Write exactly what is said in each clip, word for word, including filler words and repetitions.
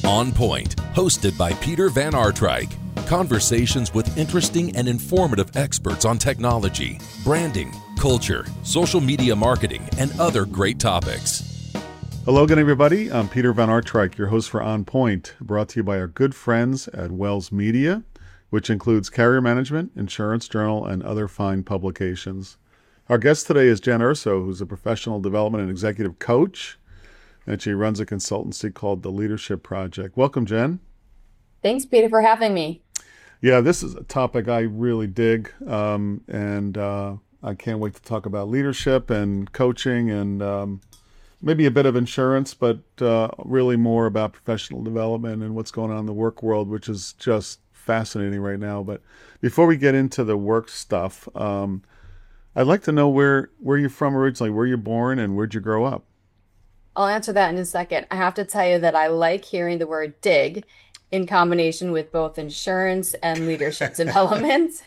On Point, hosted by Peter Van Artryk. Conversations with interesting and informative experts on technology, branding, culture, social media marketing, and other great topics. Hello again, everybody. I'm Peter Van Artryk, your host for On Point, brought to you by our good friends at Wells Media, which includes Carrier Management, Insurance Journal, and other fine publications. Our guest today is Jen Urso, who's a professional development and executive coach, and she runs a consultancy called The Leadership Project. Welcome, Jen. Thanks, Peter, for having me. Yeah, this is a topic I really dig, um, and uh, I can't wait to talk about leadership and coaching and um, maybe a bit of insurance, but uh, really more about professional development and what's going on in the work world, which is just fascinating right now. But before we get into the work stuff, um, I'd like to know where, where you're from originally, where you're born, and where'd you grow up? I'll answer that in a second. I have to tell you that I like hearing the word dig in combination with both insurance and leadership development.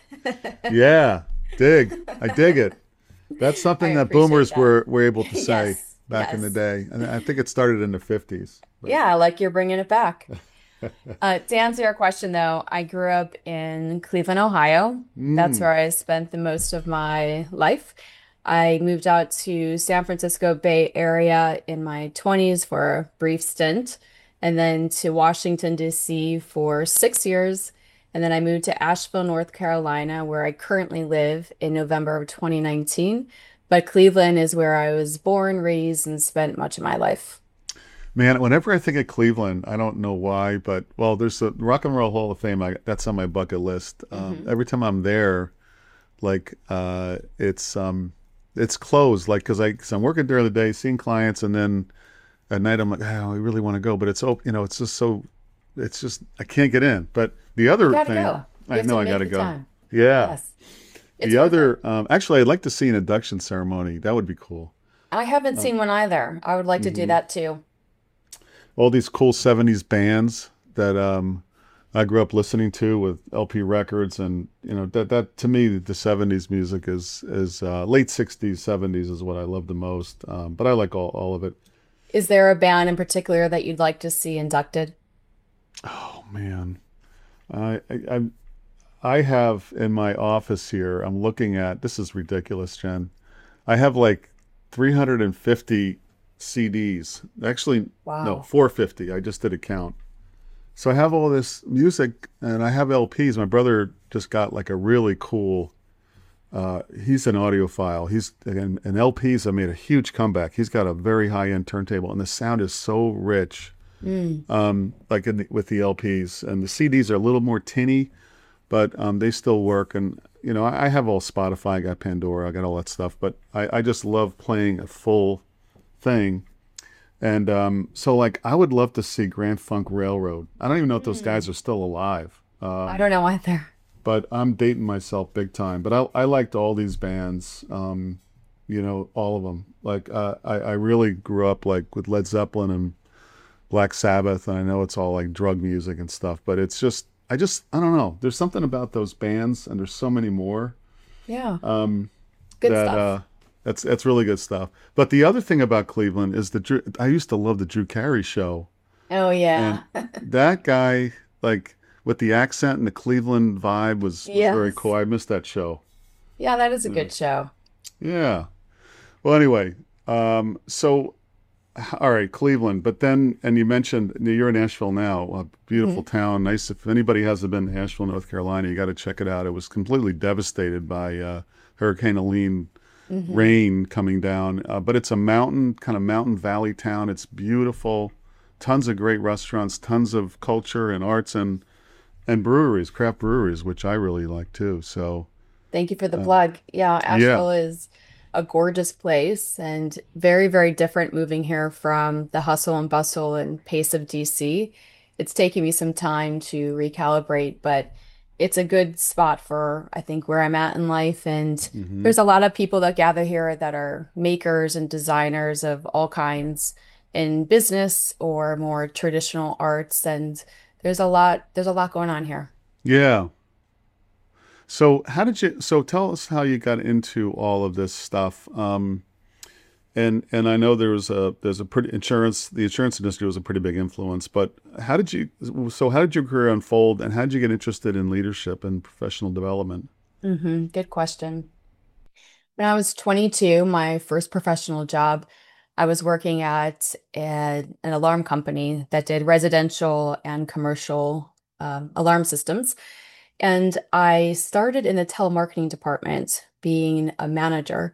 Yeah, dig. I dig it. That's something that boomers that. were, were able to say yes, back yes. in the day. And I think it started in the fifties. But. Yeah, I like you're bringing it back. uh, to answer your question, though, I grew up in Cleveland, Ohio. Mm. That's where I spent the most of my life. I moved out to San Francisco Bay Area in my twenties for a brief stint, and then to Washington, D C for six years. And then I moved to Asheville, North Carolina, where I currently live in November of twenty nineteen. But Cleveland is where I was born, raised, and spent much of my life. Man, whenever I think of Cleveland, I don't know why, but, well, there's the Rock and Roll Hall of Fame. I, that's on my bucket list. Um, mm-hmm. Every time I'm there, like, uh, it's... um. It's closed, like, because I, cause I'm working during the day, seeing clients, and then at night I'm like, oh, I really want to go, but it's open, you know, it's just so, it's just, I can't get in. But the other you gotta thing, go. You I know I got to go. Time. Yeah. Yes. The other, um, actually, I'd like to see an induction ceremony. That would be cool. I haven't um, seen one either. I would like to mm-hmm. do that too. All these cool seventies bands that um, I grew up listening to with L P records, and you know that that to me the seventies music is is uh, late sixties, seventies is what I love the most. Um, but I like all, all of it. Is there a band in particular that you'd like to see inducted? Oh man, I I I have in my office here. I'm looking at this is ridiculous, Jen. I have like three hundred fifty C Ds. Actually, wow. no, four hundred fifty. I just did a count. So I have all this music, and I have L Ps. My brother just got like a really cool, uh, he's an audiophile. He's, and, and L Ps have made a huge comeback. He's got a very high-end turntable, and the sound is so rich, mm. um, like in the, with the L Ps. And the C Ds are a little more tinny, but um, they still work. And, you know, I, I have all Spotify, I got Pandora, I got all that stuff. But I, I just love playing a full thing. And um, so, like, I would love to see Grand Funk Railroad. I don't even know if those guys are still alive. Uh, I don't know either. But I'm dating myself big time. But I, I liked all these bands, um, you know, all of them. Like, uh, I, I really grew up, like, with Led Zeppelin and Black Sabbath. And I know it's all, like, drug music and stuff. But it's just, I just, I don't know. There's something about those bands, and there's so many more. Yeah. Um, Good that, stuff. Uh, That's that's really good stuff. But the other thing about Cleveland is the Drew, I used to love the Drew Carey show. Oh yeah, and that guy, like with the accent and the Cleveland vibe, was, was yes. very cool. I missed that show. Yeah, that is a yeah. good show. Yeah. Well, anyway, um, so all right, Cleveland. But then, and you mentioned you're in Asheville now, a beautiful mm-hmm. town. Nice. If anybody hasn't been to Asheville, North Carolina, you got to check it out. It was completely devastated by uh, Hurricane Helene. Mm-hmm. Rain coming down, uh, but it's a mountain, kind of mountain valley town. It's beautiful, tons of great restaurants, tons of culture and arts, and and breweries, craft breweries, which I really like too. So, thank you for the uh, plug. Yeah, Asheville yeah. is a gorgeous place and very, very different moving here from the hustle and bustle and pace of D C. It's taken me some time to recalibrate, but it's a good spot for, I think, where I'm at in life. And mm-hmm. there's a lot of people that gather here that are makers and designers of all kinds in business or more traditional arts. And there's a lot, there's a lot going on here. Yeah. So how did you, so tell us how you got into all of this stuff. Um, And and I know there was a there's a pretty insurance the insurance industry was a pretty big influence. But how did you so how did your career unfold, and how did you get interested in leadership and professional development? Hmm Good question. When I was twenty-two, my first professional job, I was working at an, an alarm company that did residential and commercial um, alarm systems. And I started in the telemarketing department being a manager.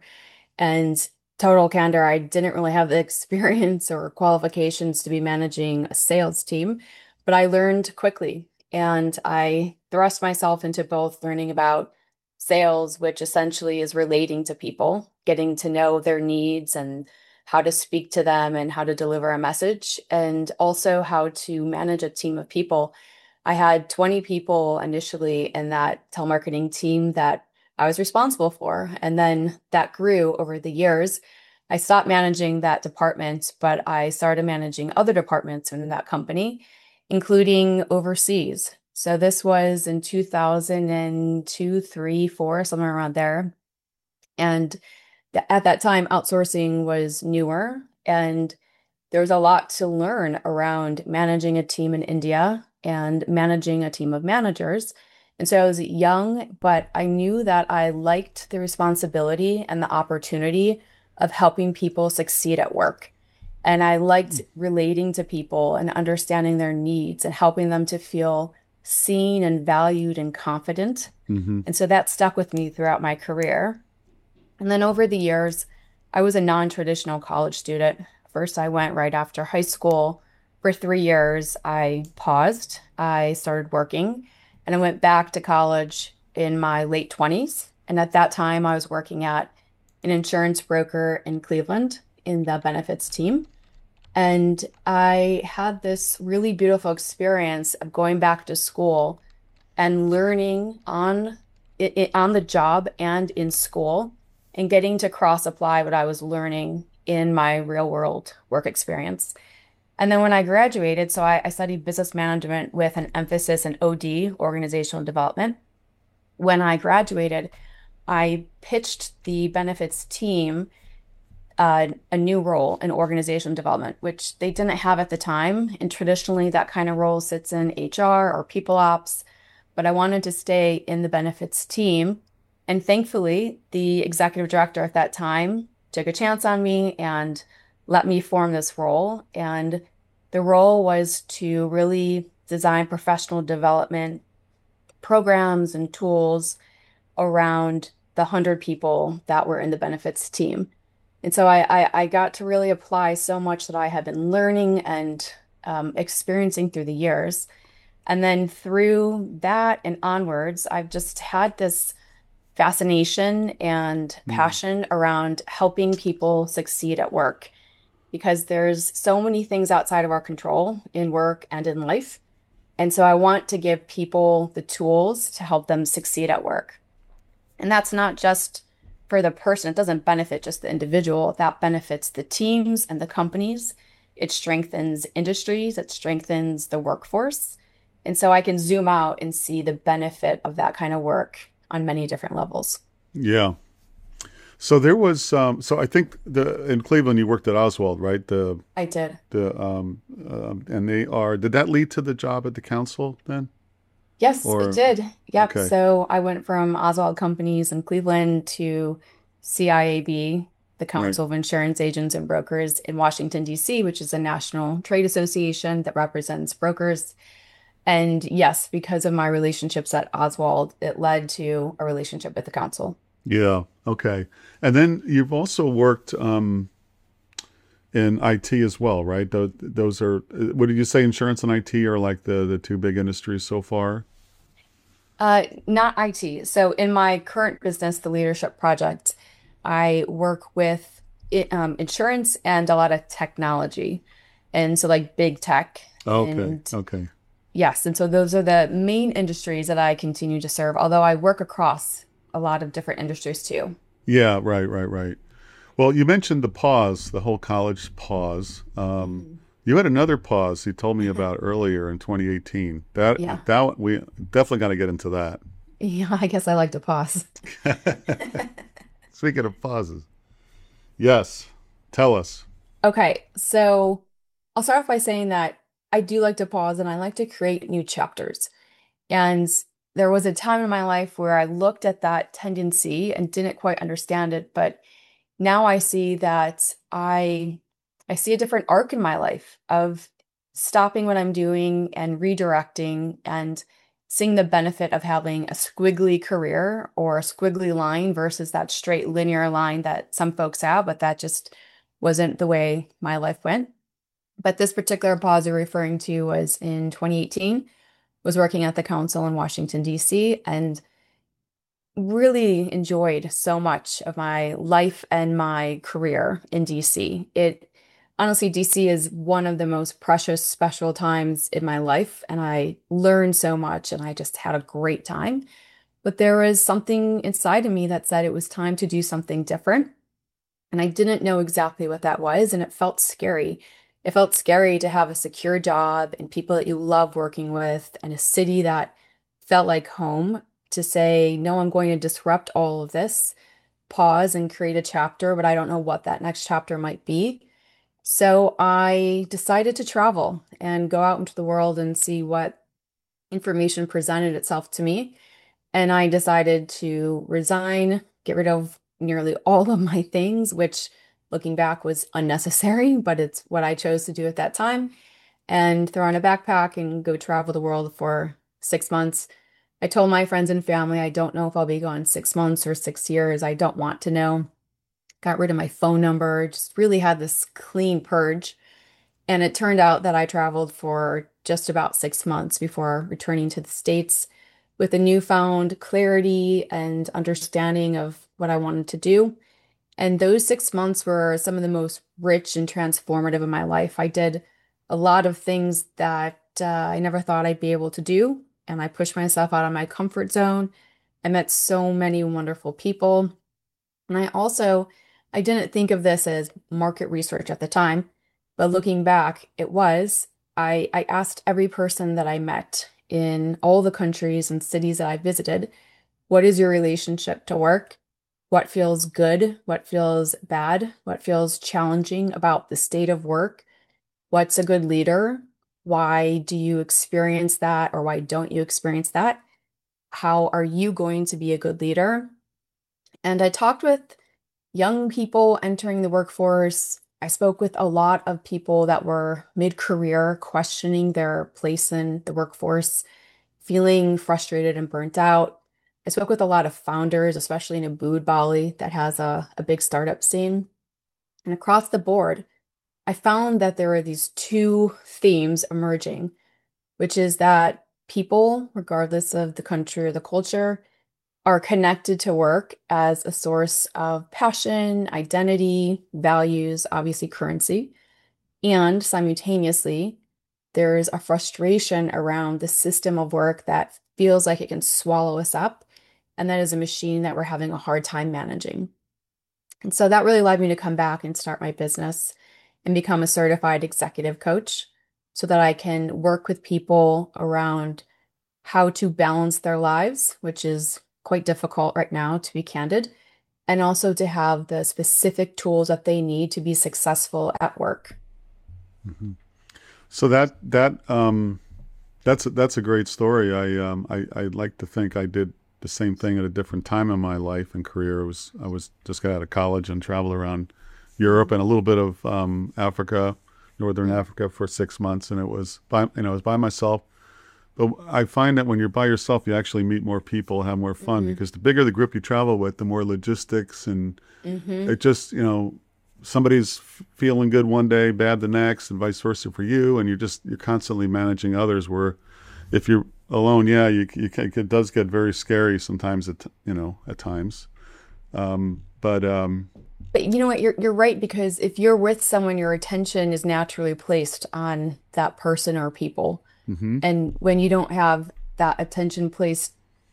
And total candor, I didn't really have the experience or qualifications to be managing a sales team, but I learned quickly and I thrust myself into both learning about sales, which essentially is relating to people, getting to know their needs and how to speak to them and how to deliver a message, and also how to manage a team of people. I had twenty people initially in that telemarketing team that I was responsible for. And then that grew over the years. I stopped managing that department, but I started managing other departments in that company, including overseas. So this was in two thousand two, three, four, somewhere around there. And th- at that time, outsourcing was newer, and there was a lot to learn around managing a team in India and managing a team of managers. And so I was young, but I knew that I liked the responsibility and the opportunity of helping people succeed at work. And I liked relating to people and understanding their needs and helping them to feel seen and valued and confident. Hmm. And so that stuck with me throughout my career. And then over the years, I was a non-traditional college student. First, I went right after high school. For three years, I paused. I started working, and I went back to college in my late twenties. And at that time, I was working at an insurance broker in Cleveland in the benefits team. And I had this really beautiful experience of going back to school and learning on it, it- on the job and in school, and getting to cross apply what I was learning in my real world work experience. And then when I graduated, so I, I studied business management with an emphasis in O D, organizational development. When I graduated, I pitched the benefits team uh, a new role in organizational development, which they didn't have at the time. And traditionally, that kind of role sits in H R or people ops. But I wanted to stay in the benefits team. And thankfully, the executive director at that time took a chance on me and let me form this role. And the role was to really design professional development programs and tools around the one hundred people that were in the benefits team. And so I, I, I got to really apply so much that I had been learning and um, experiencing through the years. And then through that and onwards, I've just had this fascination and passion around helping people succeed at work, because there's so many things outside of our control in work and in life. And so I want to give people the tools to help them succeed at work. And that's not just for the person. It doesn't benefit just the individual. That benefits the teams and the companies. It strengthens industries. It strengthens the workforce. And so I can zoom out and see the benefit of that kind of work on many different levels. Yeah. So there was, um, so I think the in Cleveland you worked at Oswald, right? The I did. the um, um and they are. Did that lead to the job at the council then? Yes, it Or did. Yep. okay, So I went from Oswald Companies in Cleveland to C I A B, the right. Council of Insurance Agents and Brokers in Washington, D C, which is a national trade association that represents brokers. And yes, because of my relationships at Oswald, it led to a relationship with the council. Yeah. Okay. And then you've also worked um, in I T as well, right? Those, those are. What did you say? Insurance and I T are like the the two big industries so far. Uh, not I T. So in my current business, the Leadership Project, I work with i- um, insurance and a lot of technology. And so like big tech. Okay. And Okay. yes, and so those are the main industries that I continue to serve, although I work across a lot of different industries too. Yeah. Right. Right. Right. Well, you mentioned the pause, the whole college pause. Um, Mhm. you had another pause you told me about earlier in twenty eighteen. That Yeah. that we definitely got to get into that. Yeah, I guess I like to pause. Speaking of pauses, yes. Tell us. Okay, so I'll start off by saying that I do like to pause and I like to create new chapters. And there was a time in my life where I looked at that tendency and didn't quite understand it, but now I see that I I see a different arc in my life of stopping what I'm doing and redirecting and seeing the benefit of having a squiggly career or a squiggly line versus that straight linear line that some folks have, but that just wasn't the way my life went. But this particular pause you're referring to was in twenty eighteen, was working at the council in Washington, D C, and really enjoyed so much of my life and my career in D C. It honestly, D C is one of the most precious, special times in my life, and I learned so much and I just had a great time. But there was something inside of me that said it was time to do something different. And I didn't know exactly what that was, and it felt scary. It felt scary to have a secure job and people that you love working with and a city that felt like home to say, no, I'm going to disrupt all of this, pause and create a chapter, but I don't know what that next chapter might be. So I decided to travel and go out into the world and see what information presented itself to me. And I decided to resign, get rid of nearly all of my things, which looking back was unnecessary, but it's what I chose to do at that time, and throw on a backpack and go travel the world for six months. I told my friends and family, I don't know if I'll be gone six months or six years. I don't want to know. Got rid of my phone number, just really had this clean purge. And it turned out that I traveled for just about six months before returning to the States with a newfound clarity and understanding of what I wanted to do. And those six months were some of the most rich and transformative in my life. I did a lot of things that uh, I never thought I'd be able to do. And I pushed myself out of my comfort zone. I met so many wonderful people. And I also, I didn't think of this as market research at the time, but looking back, it was. I, I asked every person that I met in all the countries and cities that I visited, what is your relationship to work? What feels good? What feels bad? What feels challenging about the state of work? What's a good leader? Why do you experience that, or why don't you experience that? How are you going to be a good leader? And I talked with young people entering the workforce. I spoke with a lot of people that were mid-career, questioning their place in the workforce, feeling frustrated and burnt out. I spoke with a lot of founders, especially in Abood Bali, that has a, a big startup scene. And across the board, I found that there are these two themes emerging, which is that people, regardless of the country or the culture, are connected to work as a source of passion, identity, values, obviously currency. And simultaneously, there's a frustration around the system of work that feels like it can swallow us up. And that is a machine that we're having a hard time managing. And so that really led me to come back and start my business and become a certified executive coach so that I can work with people around how to balance their lives, which is quite difficult right now, to be candid, and also to have the specific tools that they need to be successful at work. Mm-hmm. So that that um, that's that's a great story. I um, I I like to think I did the same thing at a different time in my life and career. I was I was just got out of college and traveled around Europe and a little bit of um, Africa, Northern Africa for six months, and it was by you know it was by myself. But I find that when you're by yourself, you actually meet more people, have more fun, Mm-hmm. because the bigger the group you travel with, the more logistics, and Mm-hmm. it just, you know, somebody's f- feeling good one day, bad the next, and vice versa for you, and you're just you're constantly managing others. Where if you're alone, yeah, you, you can, it does get very scary sometimes. At you know at times, um, but um, But you know what? You're you're right, because if you're with someone, your attention is naturally placed on that person or people. mhm. And when you don't have that attention placed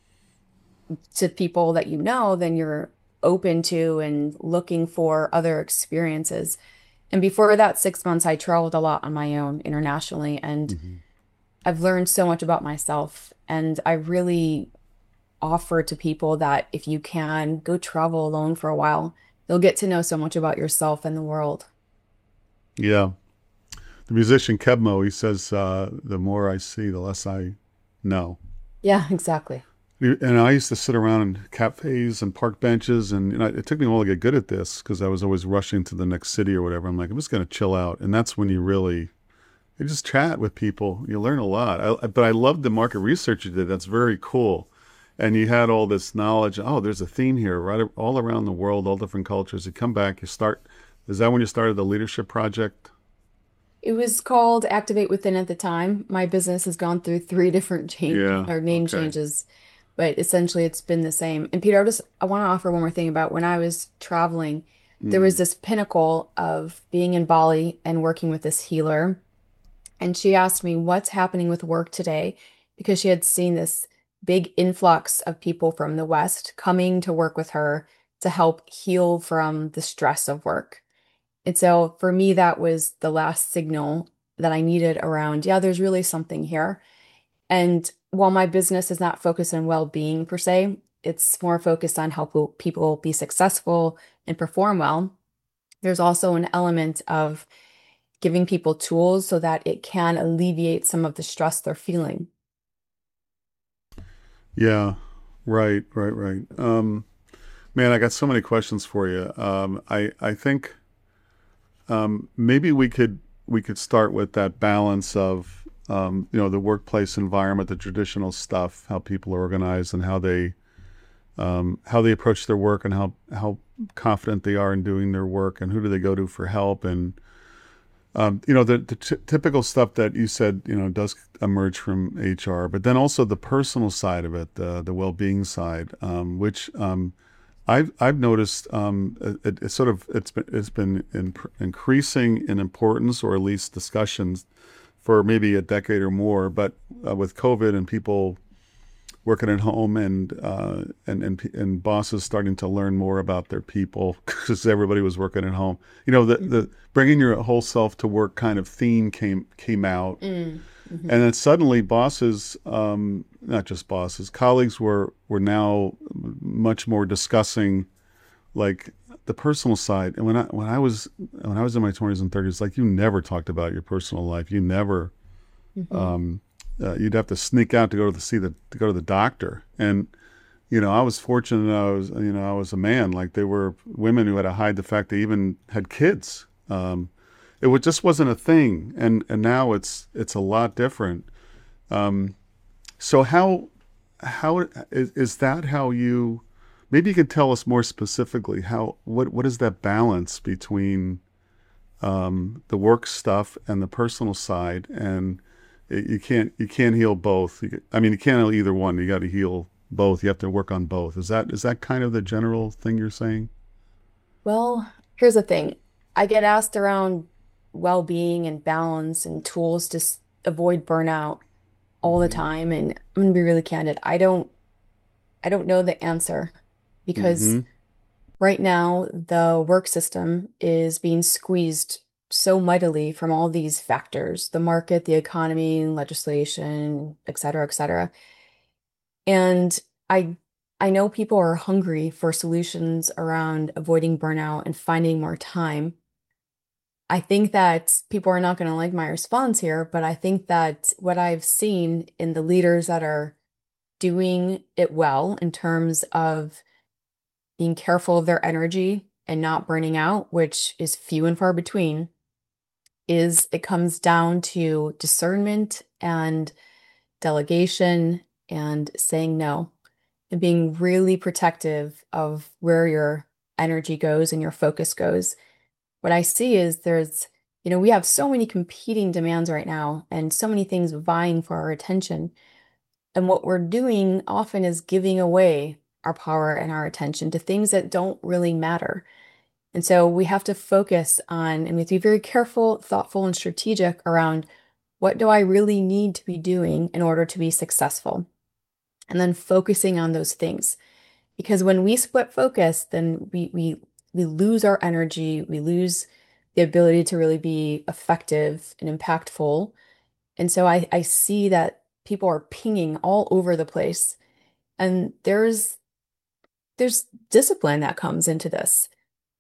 to people that you know, then you're open to and looking for other experiences. And before that six months, I traveled a lot on my own internationally, and Mhm. I've learned so much about myself. And I really offer to people that if you can, go travel alone for a while. You'll get to know so much about yourself and the world. Yeah. The musician Kebmo, he says, uh, the more I see, the less I know. Yeah, exactly. And I used to sit around in cafes and park benches, and you know, it took me a while to get good at this because I was always rushing to the next city or whatever. I'm like, I'm just going to chill out, and that's when you really you just chat with people. You learn a lot. I, but I loved the market research you did. That's very cool, and you had all this knowledge. Oh, there's a theme here, right? All around the world, all different cultures. You come back, you start. Is that when you started the leadership project? It was called Activate Within at the time. My business has gone through three different change Yeah. or name Okay. changes, but essentially it's been the same. And Peter, I just I want to offer one more thing about when I was traveling, there was Mm. this pinnacle of being in Bali and working with this healer. And she asked me, what's happening with work today? Because she had seen this big influx of people from the West coming to work with her to help heal from the stress of work. And so for me, that was the last signal that I needed around, yeah, there's really something here. And while my business is not focused on well-being per se, it's more focused on helping people be successful and perform well. There's also an element of giving people tools so that it can alleviate some of the stress they're feeling. Yeah. Right. Right. Right. Um, man, I got so many questions for you. Um, I I think um, maybe we could we could start with that balance of um, you know the workplace environment, the traditional stuff, how people are organized, and how they um, how they approach their work, and how how confident they are in doing their work, and who do they go to for help, and um, you know the, the t- typical stuff that you said you know does emerge from H R, but then also the personal side of it, the the well being side, um, which um, I've I've noticed um, it, it's sort of it's been it's been in, increasing in importance, or at least discussions for maybe a decade or more. But uh, with COVID and people working at home, and uh, and and and bosses starting to learn more about their people because everybody was working at home. You know, the the bringing your whole self to work kind of theme came came out, Mm, and mhm. then suddenly bosses, um, not just bosses, colleagues were were now much more discussing like the personal side. And when I when I was when I was in my twenties and thirties, like you never talked about your personal life. You never Mhm. um, uh, you'd have to sneak out to go to the, see the to go to the doctor. And you know, I was fortunate. I was you know I was a man. Like there were women who had to hide the fact they even had kids. Um, it was, just wasn't a thing, and and now it's it's a lot different. Um, so how how is, is that how you? Maybe you could tell us more specifically how what what is that balance between um, the work stuff and the personal side, and it, you can't you can't heal both. You, I mean, you can't heal either one. You got to heal both. You have to work on both. Is that is that kind of the general thing you're saying? Well, here's the thing. I get asked around well-being and balance and tools to s- avoid burnout all the Mm-hmm. time. And I'm gonna be really candid. I don't I don't know the answer because Mm-hmm. right now the work system is being squeezed so mightily from all these factors, the market, the economy, legislation, et cetera, et cetera. And I I know people are hungry for solutions around avoiding burnout and finding more time. I think that people are not going to like my response here, but I think that what I've seen in the leaders that are doing it well in terms of being careful of their energy and not burning out, which is few and far between, is it comes down to discernment and delegation and saying no and being really protective of where your energy goes and your focus goes. What I see is there's, you know, we have so many competing demands right now and so many things vying for our attention. And what we're doing often is giving away our power and our attention to things that don't really matter. And so we have to focus on, and we have to be very careful, thoughtful, and strategic around what do I really need to be doing in order to be successful? And then focusing on those things. Because when we split focus, then we we we lose our energy, we lose the ability to really be effective and impactful. And so I, I see that people are pinging all over the place. And there's there's discipline that comes into this.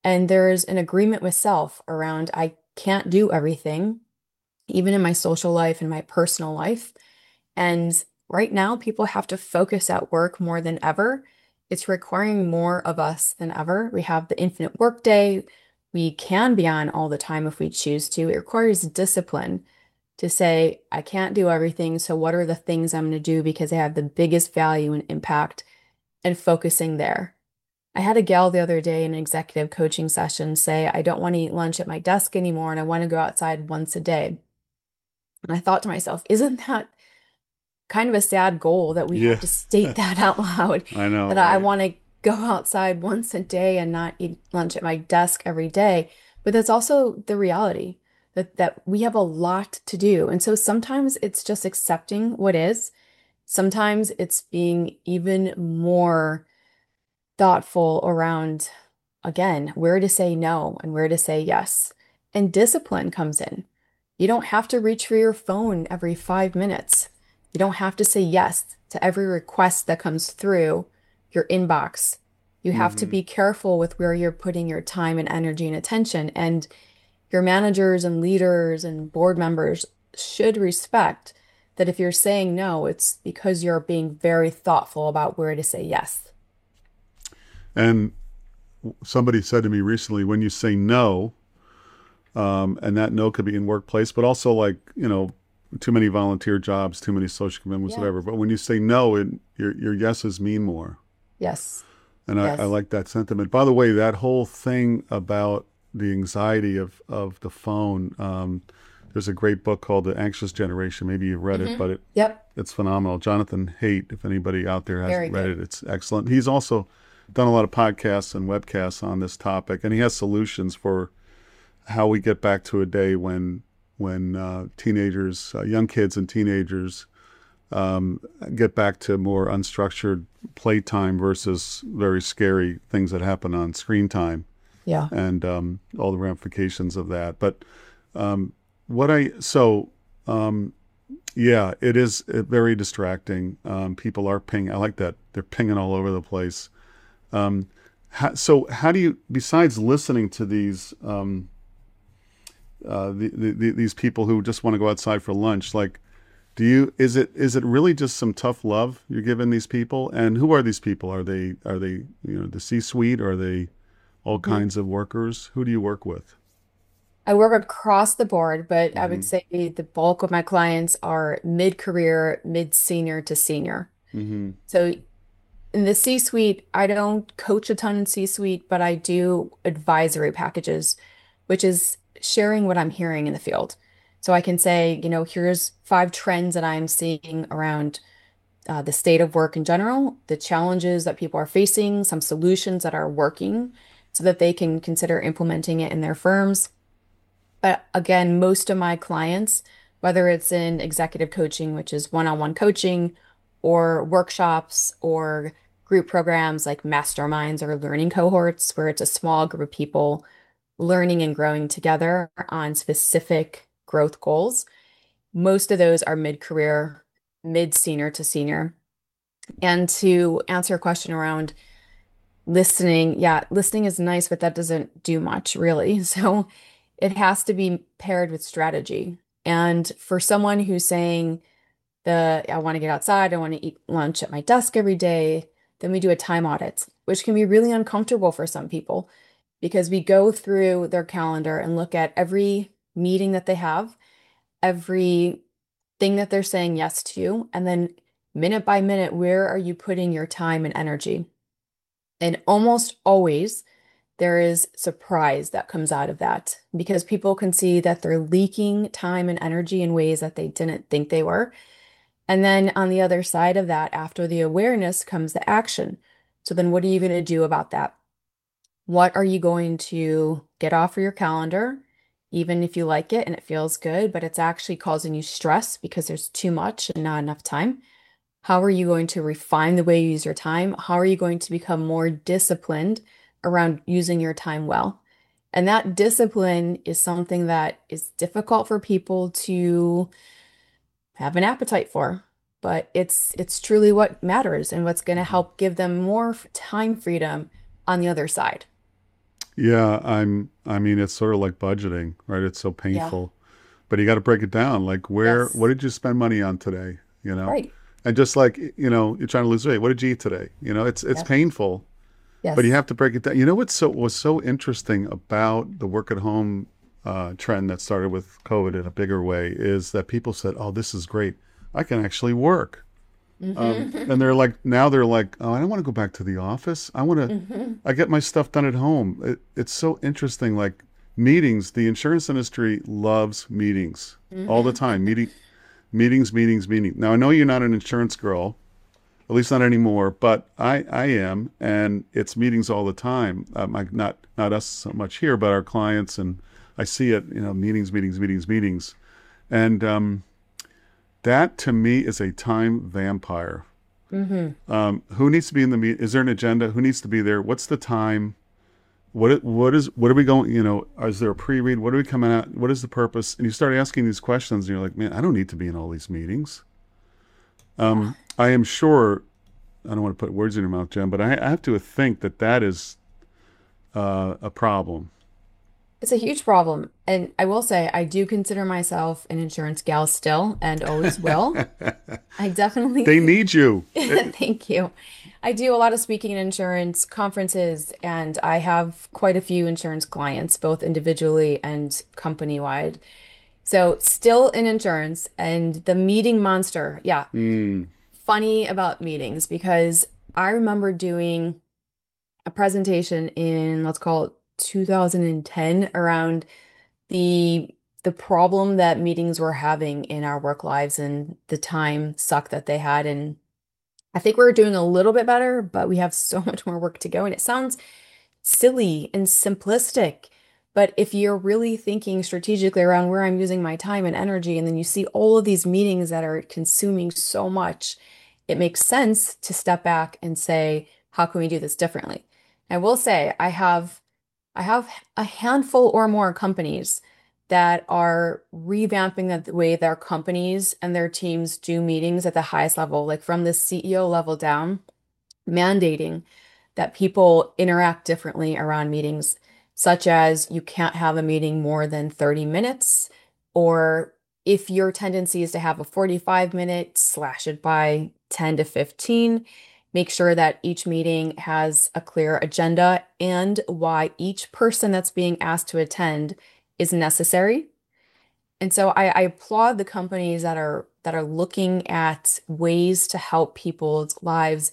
And there's an agreement with self around I can't do everything, even in my social life and my personal life. And right now, people have to focus at work more than ever. It's requiring more of us than ever. We have the infinite workday. We can be on all the time if we choose to. It requires discipline to say, I can't do everything. So, what are the things I'm going to do because they have the biggest value and impact, and focusing there. I had a gal the other day in an executive coaching session say, I don't want to eat lunch at my desk anymore and I want to go outside once a day. And I thought to myself, isn't that kind of a sad goal that we Yeah. have to state that out loud? I know, That I right? want to go outside once a day and not eat lunch at my desk every day. But that's also the reality that, that we have a lot to do. And so sometimes it's just accepting what is. Sometimes it's being even more thoughtful around, again, where to say no and where to say yes. And discipline comes in. You don't have to reach for your phone every five minutes. You don't have to say yes to every request that comes through your inbox. You have to hmm be careful with where you're putting your time and energy and attention. And your managers and leaders and board members should respect that if you're saying no, it's because you're being very thoughtful about where to say yes. And somebody said to me recently, when you say no, um, and that no could be in workplace, but also like, you know, too many volunteer jobs, too many social commitments, Yeah. whatever. But when you say no, it, your your yeses mean more. Yes. And I, I Yes. like that sentiment. By the way, that whole thing about the anxiety of, of the phone, um, there's a great book called The Anxious Generation. Maybe you've read it, Hmm. but it, Yep. it's phenomenal. Jonathan Haidt, if anybody out there Very hasn't read good. it, it's excellent. He's also done a lot of podcasts and webcasts on this topic, and he has solutions for how we get back to a day when when uh, teenagers, uh, young kids and teenagers um, get back to more unstructured playtime versus very scary things that happen on screen time Yeah. and um, all the ramifications of that. But um, what I so um, yeah, it is uh, very distracting. Um, people are ping. I like that they're pinging all over the place. Um, how, so how do you, besides listening to these um, uh, the, the, the, these people who just want to go outside for lunch, like, do you is it is it really just some tough love you're giving these people? And who are these people? Are they are they you know the C-suite? Are they all Mhm. kinds of workers? Who do you work with? I work across the board, but I would hmm say the bulk of my clients are mid-career, mid-senior to senior. hmm So in the C-suite, I don't coach a ton in C-suite, but I do advisory packages, which is sharing what I'm hearing in the field. So I can say, you know, here's five trends that I'm seeing around uh, the state of work in general, the challenges that people are facing, some solutions that are working so that they can consider implementing it in their firms. But again, most of my clients, whether it's in executive coaching, which is one-on-one coaching, or workshops or group programs like masterminds or learning cohorts, where it's a small group of people learning and growing together on specific growth goals, most of those are mid-career, mid-senior to senior. And to answer a question around listening, yeah, listening is nice, but that doesn't do much really. So it has to be paired with strategy. And for someone who's saying the I want to get outside, I want to eat lunch at my desk every day, then we do a time audit, which can be really uncomfortable for some people because we go through their calendar and look at every meeting that they have, every thing that they're saying yes to, and then minute by minute, where are you putting your time and energy? And almost always there is surprise that comes out of that because people can see that they're leaking time and energy in ways that they didn't think they were. And then on the other side of that, after the awareness comes the action. So then what are you going to do about that? What are you going to get off of your calendar, even if you like it and it feels good, but it's actually causing you stress because there's too much and not enough time? How are you going to refine the way you use your time? How are you going to become more disciplined around using your time well? And that discipline is something that is difficult for people to have an appetite for, but it's it's truly what matters and what's going to help give them more f- time freedom on the other side. Yeah, I'm I mean it's sort of like budgeting, right? It's so Yeah. painful. But you got to break it down. Like where what Yes. did you spend money on today, you know? Right. And just like, you know, you're trying to lose weight. What did you eat today? You know, it's it's Yep. painful, but you Yes. have to break it down. You know what's so was so interesting about the work at home uh, trend that started with COVID in a bigger way is that people said, "Oh, this is great. I can actually work." Um, Hmm. and they're like, now they're like, oh, I don't want to go back to the office. I want to, Hmm. I get my stuff done at home. It, it's so interesting. Like meetings, the insurance industry loves meetings all the Hmm. time. Meeting, meetings, meetings, meetings. Now I know you're not an insurance girl, at least not anymore, but I, I am, and it's meetings all the time. Um, I, not, not us so much here, but our clients, and I see it, you know, meetings, meetings, meetings, meetings, and um, that to me is a time vampire. Hmm. Um, who needs to be in the meet? Is there an agenda? Who needs to be there? What's the time? What what is what are we going? You know, is there a pre-read? What are we coming at? What is the purpose? And you start asking these questions, and you're like, man, I don't need to be in all these meetings. Yeah. Um, I am sure. I don't want to put words in your mouth, Jen, but I, I have to think that that is uh, a problem. It's a huge problem. And I will say, I do consider myself an insurance gal still and always will. I They definitely, need you. It- thank you. I do a lot of speaking in insurance conferences, and I have quite a few insurance clients, both individually and company-wide. So, still in insurance, and the meeting monster. Yeah, mm, funny about meetings because I remember doing a presentation in, let's call it two thousand ten, around the the problem that meetings were having in our work lives and the time suck that they had. And I think we're doing a little bit better, but we have so much more work to go. And it sounds silly and simplistic. But if you're really thinking strategically around where I'm using my time and energy, and then you see all of these meetings that are consuming so much, it makes sense to step back and say, how can we do this differently? I will say I have I have a handful or more companies that are revamping the way their companies and their teams do meetings at the highest level, like from the C E O level down, mandating that people interact differently around meetings, such as you can't have a meeting more than thirty minutes, or if your tendency is to have a forty-five minute, slash it by ten to fifteen. Make sure that each meeting has a clear agenda and why each person that's being asked to attend is necessary. And so I, I applaud the companies that are that are looking at ways to help people's lives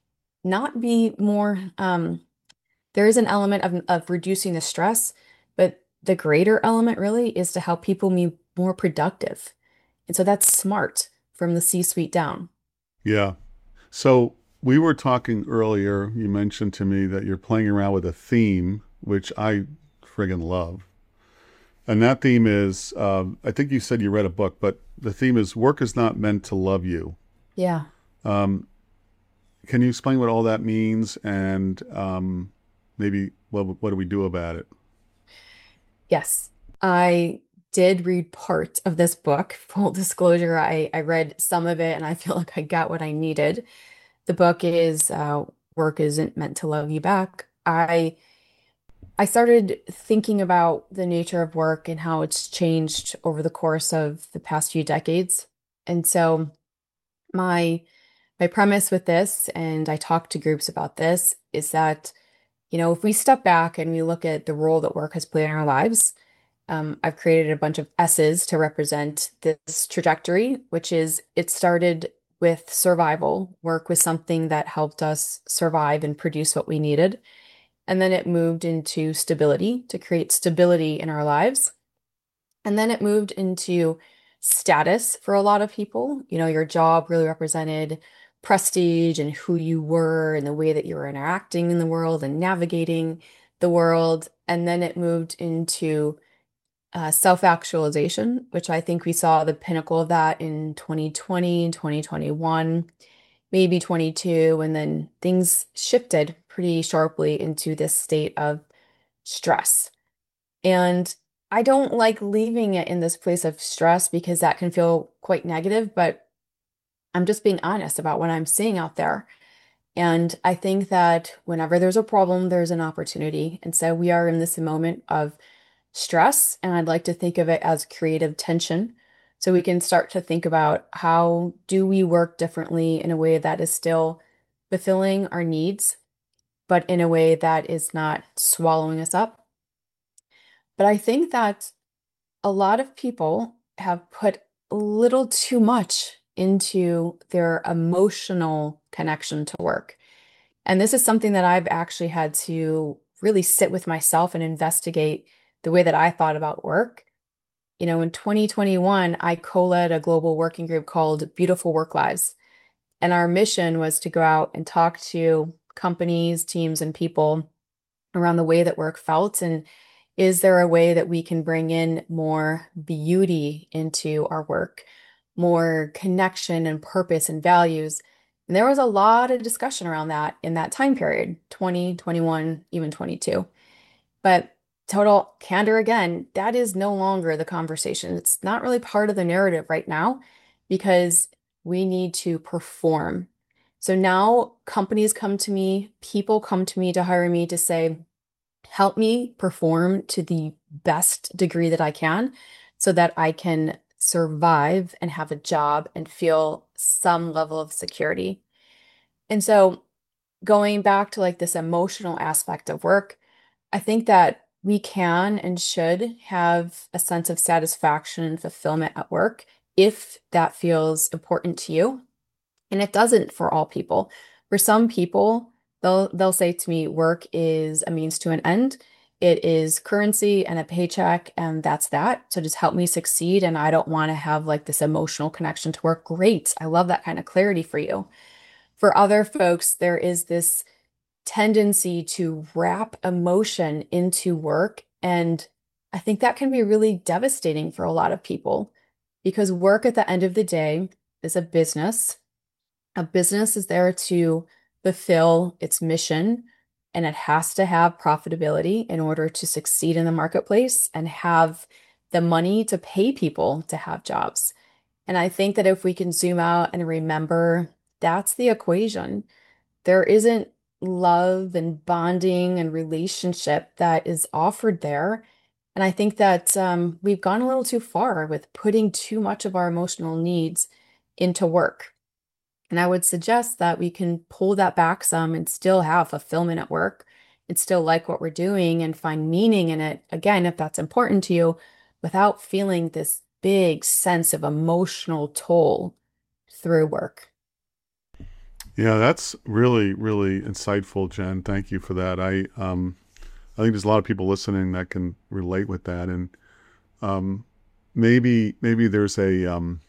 not be more um, there is an element of of reducing the stress, but the greater element really is to help people be more productive. And so that's smart from the C-suite down. yeah. So we were talking earlier. You mentioned to me that you're playing around with a theme, which I friggin' love. And that theme is, um, I think you said you read a book, but the theme is work is not meant to love you. Yeah. Um, can you explain what all that means and um, maybe what what do we do about it? Yes. I did read part of this book. Full disclosure, I, I read some of it and I feel like I got what I needed. The book is uh, Work Isn't Meant to Love You Back. I I started thinking about the nature of work and how it's changed over the course of the past few decades. And so my my premise with this, and I talk to groups about this, is that, you know, if we step back and we look at the role that work has played in our lives, um, I've created a bunch of S's to represent this trajectory, which is it started with survival. Work was something that helped us survive and produce what we needed. And then it moved into stability to create stability in our lives. And then it moved into status for a lot of people. You know, your job really represented prestige and who you were and the way that you were interacting in the world and navigating the world. And then it moved into uh, self-actualization, which I think we saw the pinnacle of that in twenty twenty, twenty twenty-one, maybe twenty-two, and then things shifted pretty sharply into this state of stress. And I don't like leaving it in this place of stress because that can feel quite negative, but I'm just being honest about what I'm seeing out there. And I think that whenever there's a problem, there's an opportunity. And so we are in this moment of stress, and I'd like to think of it as creative tension. So we can start to think about how do we work differently in a way that is still fulfilling our needs, but in a way that is not swallowing us up. But I think that a lot of people have put a little too much into their emotional connection to work. And this is something that I've actually had to really sit with myself and investigate the way that I thought about work. You know, in twenty twenty-one, I co-led a global working group called Beautiful Work Lives. And our mission was to go out and talk to companies, teams, and people around the way that work felt. And is there a way that we can bring in more beauty into our work, more connection and purpose and values? And there was a lot of discussion around that in that time period, twenty, twenty-one, even twenty-two. But total candor again, that is no longer the conversation. It's not really part of the narrative right now because we need to perform. So now companies come to me, people come to me to hire me to say, help me perform to the best degree that I can so that I can survive and have a job and feel some level of security. And so going back to like this emotional aspect of work, I think that we can and should have a sense of satisfaction and fulfillment at work if that feels important to you. And it doesn't for all people. For some people, they'll they'll say to me, work is a means to an end. It is currency and a paycheck, and that's that. So just help me succeed. And I don't want to have like this emotional connection to work. Great. I love that kind of clarity for you. For other folks, there is this tendency to wrap emotion into work. And I think that can be really devastating for a lot of people because work at the end of the day is a business. A business is there to fulfill its mission, and it has to have profitability in order to succeed in the marketplace and have the money to pay people to have jobs. And I think that if we can zoom out and remember that's the equation, there isn't love and bonding and relationship that is offered there. And I think that um, we've gone a little too far with putting too much of our emotional needs into work. And I would suggest that we can pull that back some and still have fulfillment at work and still like what we're doing and find meaning in it, again, if that's important to you, without feeling this big sense of emotional toll through work. Yeah, that's really, really insightful, Jen. Thank you for that. I um, I think there's a lot of people listening that can relate with that, and um, maybe maybe there's a um,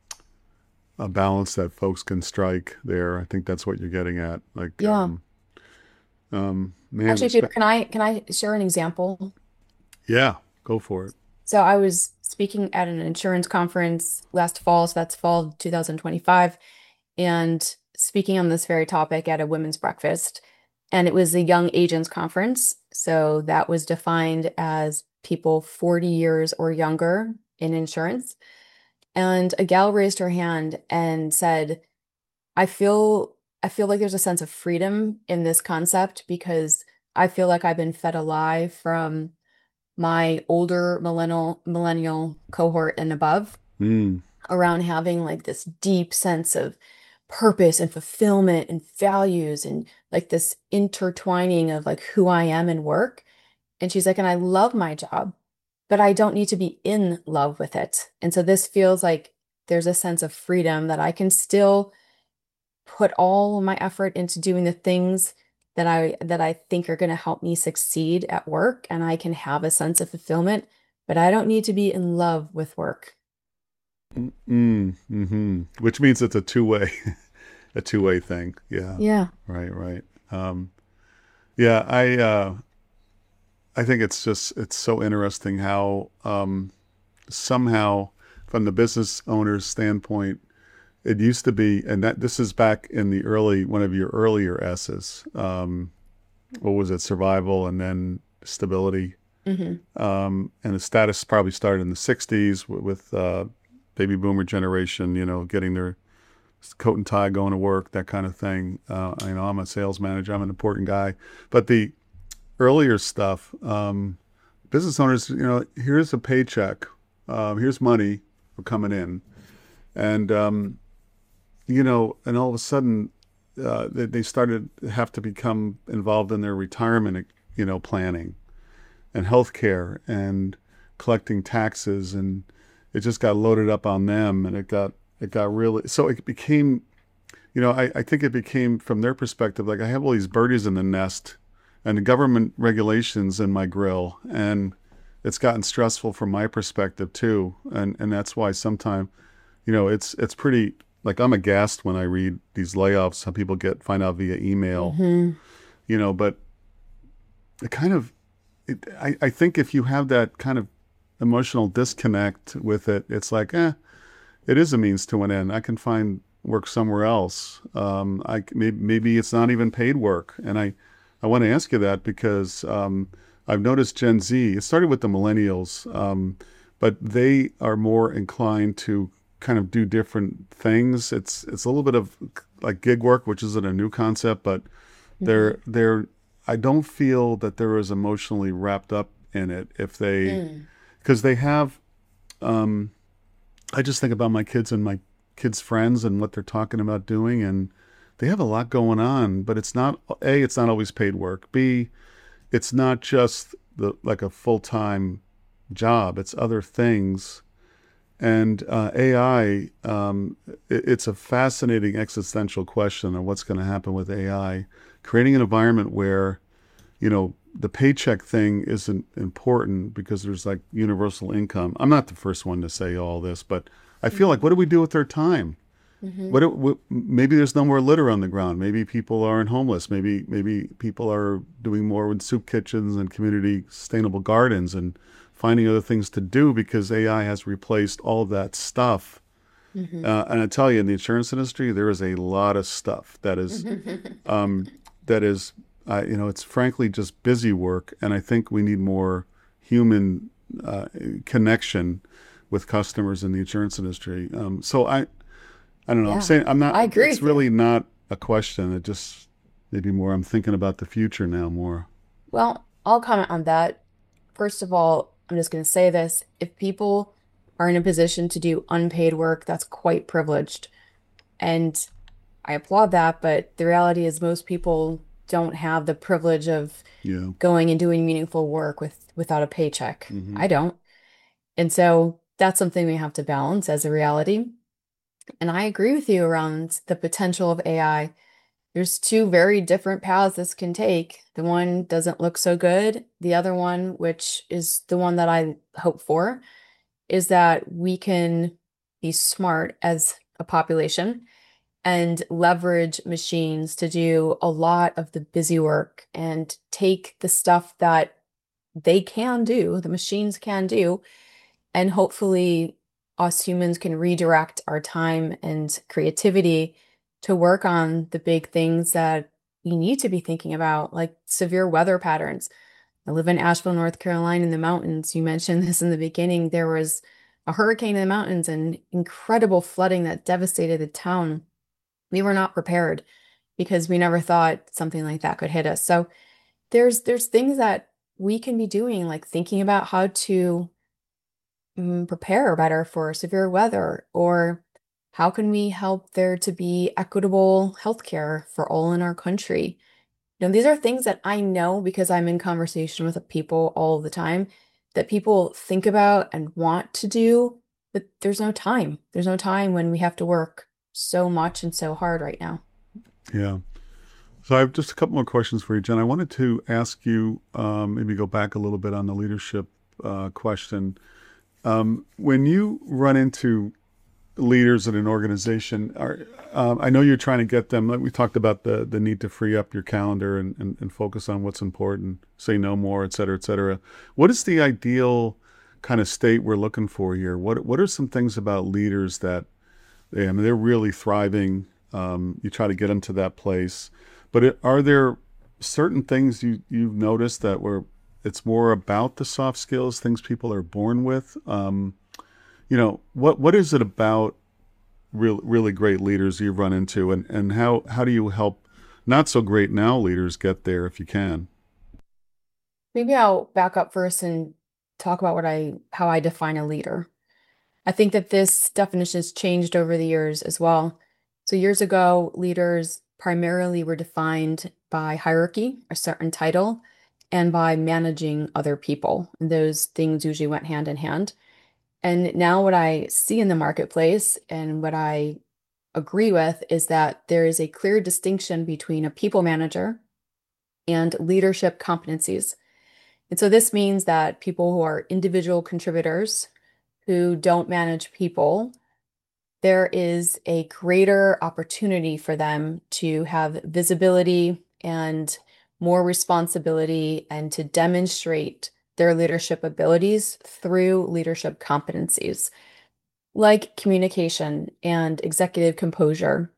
a balance that folks can strike there. I think that's what you're getting at. Like, Yeah. um, um, man, Actually, spe- Peter, can I can I share an example? yeah, go for it. So I was speaking at an insurance conference last fall, so that's fall two thousand twenty-five, and speaking on this very topic at a women's breakfast. And it was a young agents conference. So that was defined as people forty years or younger in insurance. And a gal raised her hand and said, I feel I feel like there's a sense of freedom in this concept because I feel like I've been fed a lie from my older millennial millennial cohort and above Mm, around having like this deep sense of purpose and fulfillment and values and like this intertwining of like who I am and work. And she's like, and I love my job, but I don't need to be in love with it. And so this feels like there's a sense of freedom that I can still put all of my effort into doing the things that I that I think are going to help me succeed at work, and I can have a sense of fulfillment, but I don't need to be in love with work. mm, mm, hmm Which means it's a two-way, a two-way thing. Yeah, Yeah. right, right. Um, yeah, I uh, I think it's just it's so interesting how um, somehow, from the business owner's standpoint, it used to be, and that this is back in the early one of your earlier S's. Um, what was it? Survival and then stability. Hmm. Um, and the status probably started in the sixties with, with uh, baby boomer generation, you know, getting their coat and tie, going to work, that kind of thing. Uh, you know, I'm a sales manager. I'm an important guy. But the earlier stuff, um, business owners, you know, here's a paycheck. Um, here's money coming in. And, um, you know, and all of a sudden, uh, they, they started to have to become involved in their retirement, you know, planning and healthcare and collecting taxes. And it just got loaded up on them. And it got, it got really, so it became, you know, I, I think it became from their perspective, like I have all these birdies in the nest and the government regulations in my grill. And it's gotten stressful from my perspective too. And, and that's why sometimes, you know, it's, it's pretty, like I'm aghast when I read these layoffs, some people get, find out via email, Mm-hmm. you know, but it kind of, it, I, I think if you have that kind of emotional disconnect with it, it's like, eh, it is a means to an end. I can find work somewhere else. Um, I maybe, maybe it's not even paid work. And I, I want to ask you that because um, I've noticed Gen Z, it started with the millennials, um, but they are more inclined to kind of do different things. It's it's a little bit of like gig work, which isn't a new concept, but they're Mm-hmm. they're I don't feel that they're as emotionally wrapped up in it if they Mm. because they have um, I just think about my kids and my kids' friends and what they're talking about doing, and they have a lot going on, but it's not A, it's not always paid work. B, it's not just the like a full-time job, it's other things. And uh, A I, um, it, it's a fascinating existential question of what's going to happen with A I, creating an environment where, you know, the paycheck thing isn't important because there's like universal income. I'm not the first one to say all this, but I feel like, what do we do with their time? Mm-hmm. What, do- what maybe there's no more litter on the ground. Maybe people aren't homeless. Maybe maybe people are doing more with soup kitchens and community sustainable gardens and finding other things to do because A I has replaced all that stuff. Mm-hmm. Uh, and I tell you, in the insurance industry, there is a lot of stuff that is um, that is, uh, you know, it's frankly just busy work. And I think we need more human uh, connection with customers in the insurance industry. Um, so I, I don't know. I'm Yeah, saying I'm not. I agree It's with you. really not a question. It just maybe more. I'm thinking about the future now more. Well, I'll comment on that. First of all, I'm just going to say this. If people are in a position to do unpaid work, that's quite privileged. And I applaud that, but the reality is most people don't have the privilege of Yeah. going and doing meaningful work with without a paycheck. Hmm. I don't. And so that's something we have to balance as a reality. And I agree with you around the potential of A I. There's two very different paths this can take. The one doesn't look so good. The other one, which is the one that I hope for, is that we can be smart as a population and leverage machines to do a lot of the busy work and take the stuff that they can do, the machines can do, and hopefully us humans can redirect our time and creativity to work on the big things that we need to be thinking about, like severe weather patterns. I live in Asheville, North Carolina, in the mountains. You mentioned this in the beginning. There was a hurricane in the mountains and incredible flooding that devastated the town. We were not prepared because we never thought something like that could hit us. So there's there's things that we can be doing, like thinking about how to mm, prepare better for severe weather, or how can we help there to be equitable healthcare for all in our country? You know, these are things that I know because I'm in conversation with people all the time that people think about and want to do, but there's no time. There's no time when we have to work so much and so hard right now. Yeah. So I have just a couple more questions for you, Jen. I wanted to ask you, um, maybe go back a little bit on the leadership uh, question. Um, when you run into leaders in an organization, are, um, I know you're trying to get them, like we talked about the, the need to free up your calendar and, and, and focus on what's important, say no more, et cetera, et cetera. What is the ideal kind of state we're looking for here? What, what are some things about leaders that they, I mean, they're really thriving? Um, you try to get them to that place. But it, are there certain things you, you've noticed that were, it's more about the soft skills, things people are born with? Um, you know, what what is it about real, really great leaders you've run into, and, and how, how do you help not so great now leaders get there if you can? Maybe I'll back up first and talk about what I how I define a leader. I think that this definition has changed over the years as well. So years ago, leaders primarily were defined by hierarchy, a certain title, and by managing other people. And those things usually went hand in hand. And now what I see in the marketplace and what I agree with is that there is a clear distinction between a people manager and leadership competencies. And so this means that people who are individual contributors who don't manage people, there is a greater opportunity for them to have visibility and more responsibility and to demonstrate their leadership abilities through leadership competencies like communication and executive composure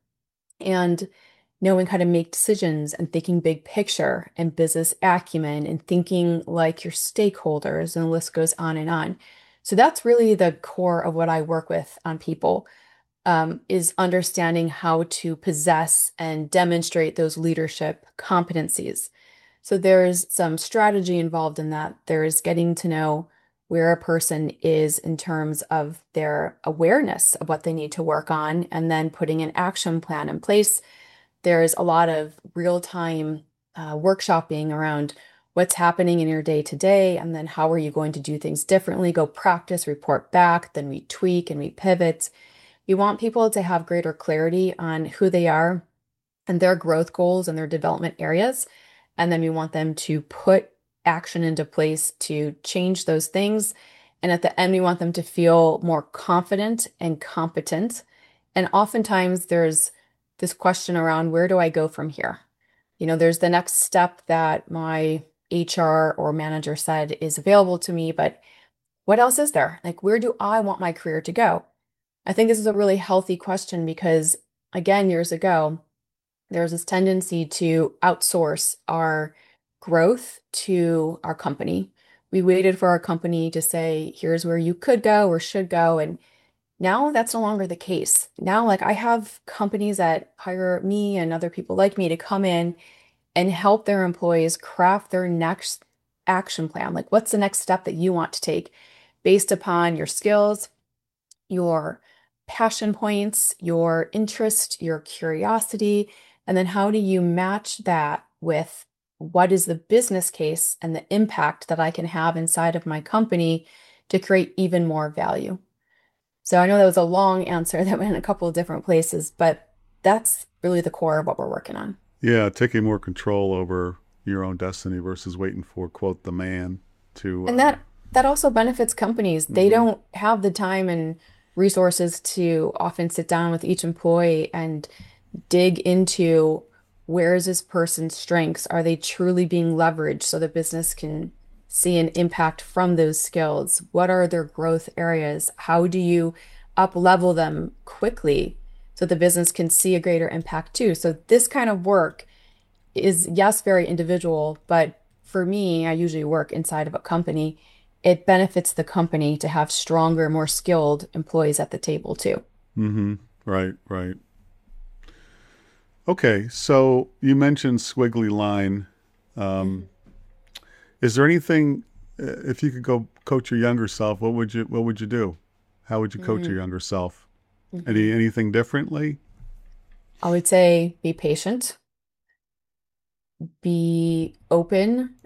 and knowing how to make decisions and thinking big picture and business acumen and thinking like your stakeholders, and the list goes on and on. So that's really the core of what I work with on people, um, is understanding how to possess and demonstrate those leadership competencies. So there's some strategy involved in that. There's getting to know where a person is in terms of their awareness of what they need to work on, and then putting an action plan in place. There's a lot of real-time uh, workshopping around what's happening in your day to day, and then how are you going to do things differently, go practice, report back, then we tweak and we pivot. We want people to have greater clarity on who they are and their growth goals and their development areas. And then we want them to put action into place to change those things. And at the end, we want them to feel more confident and competent. And oftentimes there's this question around, where do I go from here? You know, there's the next step that my H R or manager said is available to me, but what else is there? Like, where do I want my career to go? I think this is a really healthy question because, again, years ago, there was this tendency to outsource our growth to our company. We waited for our company to say, here's where you could go or should go. And now that's no longer the case. Now, like, I have companies that hire me and other people like me to come in and help their employees craft their next action plan. Like, what's the next step that you want to take based upon your skills, your passion points, your interest, your curiosity, and then how do you match that with what is the business case and the impact that I can have inside of my company to create even more value? So I know that was a long answer that went in a couple of different places, but that's really the core of what we're working on. Yeah, taking more control over your own destiny versus waiting for, quote, the man to. And Uh, that that also benefits companies. They mhm. don't have the time and resources to often sit down with each employee and dig into where is this person's strengths? Are they truly being leveraged so the business can see an impact from those skills? What are their growth areas? How do you up level them quickly so the business can see a greater impact too? So this kind of work is, yes, very individual, but for me, I usually work inside of a company. It benefits the company to have stronger, more skilled employees at the table too. Mm-hmm. Right, right. Okay, so you mentioned squiggly line. Um, is there anything, uh, if you could go coach your younger self, what would you what would you do? How would you coach your Mm-hmm. younger self? Any anything differently? I would say be patient, be open.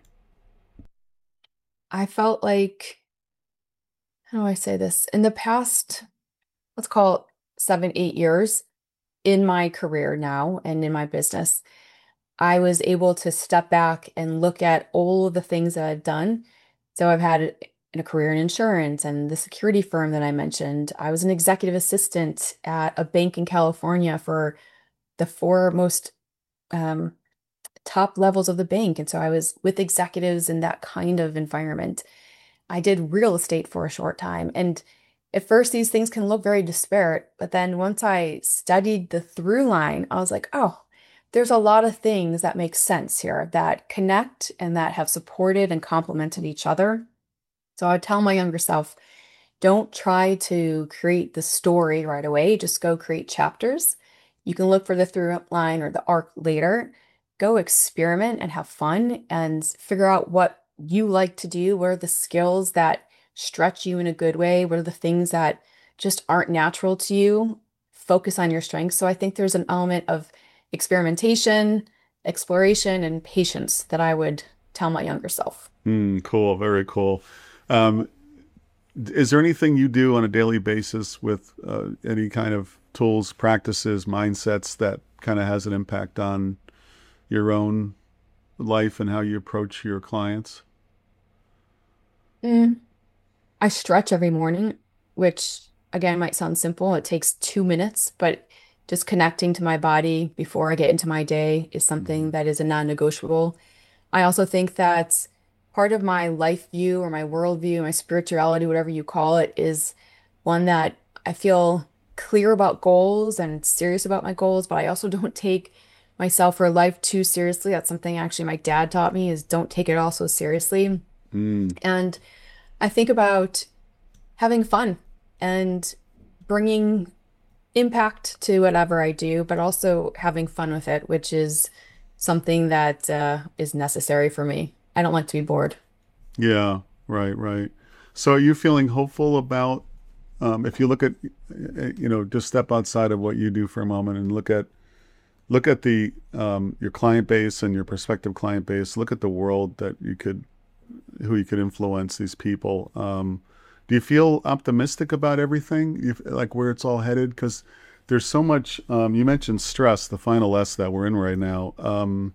I felt like, how do I say this? In the past, let's call it seven, eight years in my career now and in my business, I was able to step back and look at all of the things that I've done. So I've had a career in insurance and the security firm that I mentioned. I was an executive assistant at a bank in California for the four most um, top levels of the bank. And so I was with executives in that kind of environment. I did real estate for a short time. And at first, these things can look very disparate. But then once I studied the through line, I was like, oh, there's a lot of things that make sense here that connect and that have supported and complemented each other. So I would tell my younger self, Don't try to create the story right away. Just go create chapters. You can look for the through line or the arc later. Go experiment and have fun and figure out what you like to do. What are the skills that stretch you in a good way? What are the things that just aren't natural to you? Focus on your strengths. So I think there's an element of experimentation, exploration, and patience that I would tell my younger self. Mm, cool. Very cool. Um, is there anything you do on a daily basis with uh, any kind of tools, practices, mindsets that kind of has an impact on your own life and how you approach your clients? Mm, I stretch every morning, which again might sound simple. It takes two minutes, but just connecting to my body before I get into my day is something that is a non-negotiable. I also think that part of my life view or my worldview, my spirituality, whatever you call it, is one that I feel clear about goals and serious about my goals, but I also don't take myself or life too seriously. That's something actually my dad taught me, is don't take it all so seriously. Mm. And I think about having fun and bringing impact to whatever I do, but also having fun with it, which is something that uh, is necessary for me. I don't like to be bored. Yeah, right, right. So are you feeling hopeful about, um, if you look at, you know, just step outside of what you do for a moment and look at, look at the, um, your client base and your prospective client base, look at the world that you could, who you could influence, these people. Um, do you feel optimistic about everything, you, like where it's all headed? Because there's so much, um, you mentioned stress, the final S that we're in right now. Um,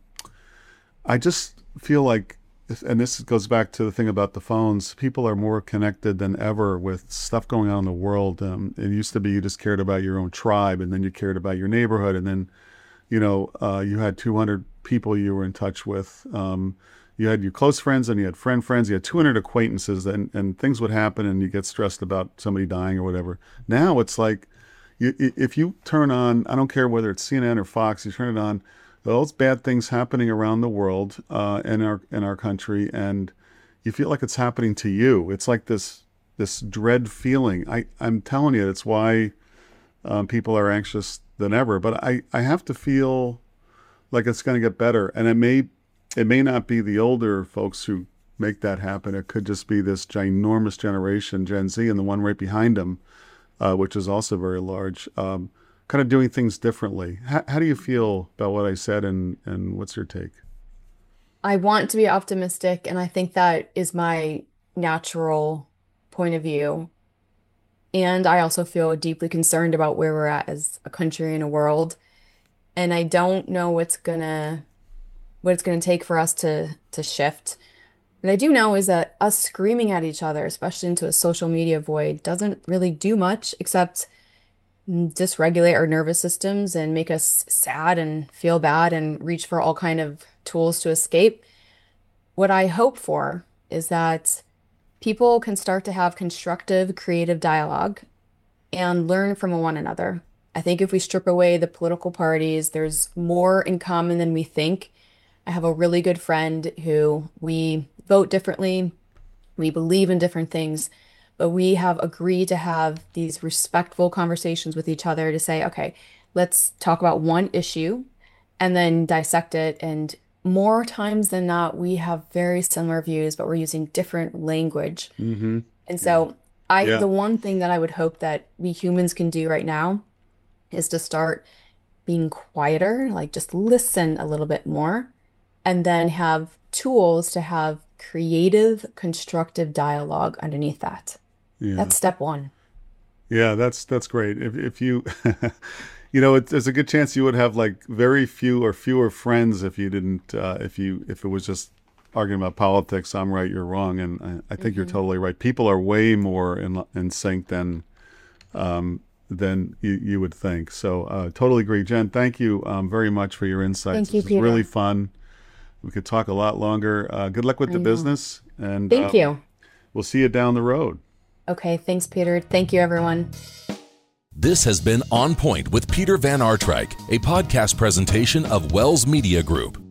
I just feel like, and this goes back to the thing about the phones, people are more connected than ever with stuff going on in the world. Um, it used to be you just cared about your own tribe, and then you cared about your neighborhood, and then, you know, uh, you had two hundred people you were in touch with. Um, you had your close friends, and you had friend friends. You had two hundred acquaintances, and, and things would happen, and you get stressed about somebody dying or whatever. Now it's like, you, if you turn on, I don't care whether it's C N N or Fox, you turn it on, those bad things happening around the world, uh, in our in our country, and you feel like it's happening to you. It's like this this dread feeling. I I'm telling you, it's why um, people are anxious than ever. But I I have to feel like it's going to get better, and it may it may not be the older folks who make that happen. It could just be this ginormous generation, Gen Z, and the one right behind them, uh, which is also very large. Um, kind of doing things differently. How, how do you feel about what I said, and, and what's your take? I want to be optimistic, and I think that is my natural point of view. And I also feel deeply concerned about where we're at as a country and a world. And I don't know what's gonna what it's gonna take for us to to shift. What I do know is that us screaming at each other, especially into a social media void, doesn't really do much except dysregulate our nervous systems and make us sad and feel bad and reach for all kind of tools to escape. What I hope for is that people can start to have constructive, creative dialogue and learn from one another. I think if we strip away the political parties, there's more in common than we think. I have a really good friend who we vote differently, we believe in different things, but we have agreed to have these respectful conversations with each other to say, okay, let's talk about one issue and then dissect it. And more times than not, we have very similar views, but we're using different language. Mm-hmm. And so I, Yeah. the one thing that I would hope that we humans can do right now is to start being quieter, like just listen a little bit more, and then have tools to have creative, constructive dialogue underneath that. Yeah. That's step one. Yeah, that's that's great. If if you, you know, it, there's a good chance you would have like very few or fewer friends if you didn't, uh, if you if it was just arguing about politics. I'm right, you're wrong, and I, I think you're totally right. People are way more in in sync than um, than you, you would think. So uh, totally agree, Jen. Thank you um, very much for your insights. Thank you, This was Peter. really fun. We could talk a lot longer. Uh, good luck with I the know. business, and Thank um, you. we'll see you down the road. Okay, thanks, Peter. Thank you, everyone. This has been On Point with Peter Van Artryk, a podcast presentation of Wells Media Group.